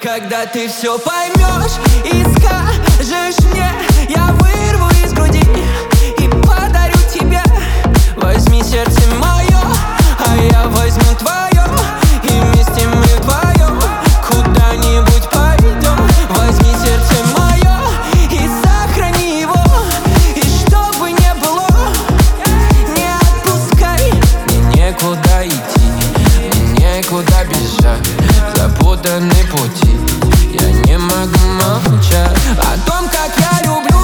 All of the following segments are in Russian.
Когда ты все поймешь и скажешь мне, я вырву из груди и подарю тебе. Возьми сердце мое, а я возьму твое, и вместе мы вдвоем куда-нибудь пойдем. Возьми сердце мое и сохрани его, и что бы ни было, не отпускай. Мне некуда идти, мне некуда бежать, запутаны пути, я не могу молчать о том, как я люблю.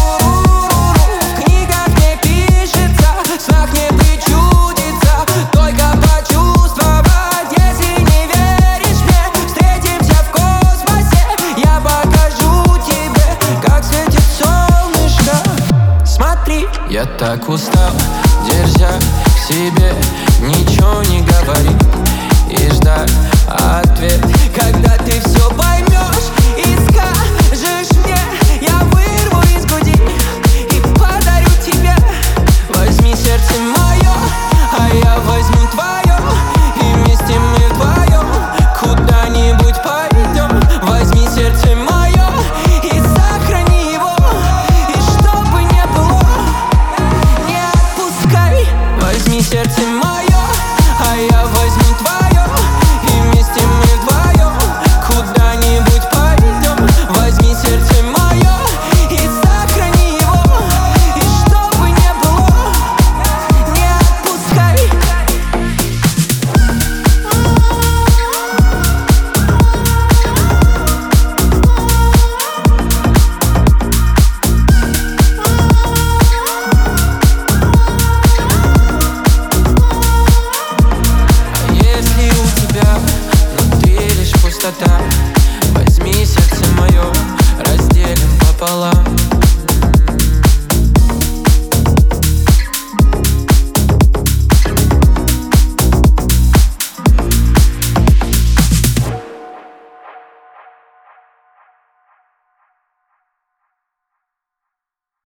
В книгах не пишется, в снах не причудится, только почувствовать. Если не веришь мне, встретимся в космосе, я покажу тебе, как светит солнышко. Смотри, я так устал, держа к себе, ничего не говорить и ждать ответ. Когда ты все поймешь и скажешь мне, я вырву из груди и подарю тебе. Возьми сердце мое, а я возьму твое, и вместе мы вдвоем куда-нибудь пойдем. Возьми сердце мое и сохрани его, и что бы ни было, не отпускай. Возьми сердце мое, а я возьму твое, и вместе мы вдвоем куда-нибудь пойдем. Возьми сердце мое и сохрани его, и что бы ни было, не отпускай. А если у тебя внутри лишь пустота,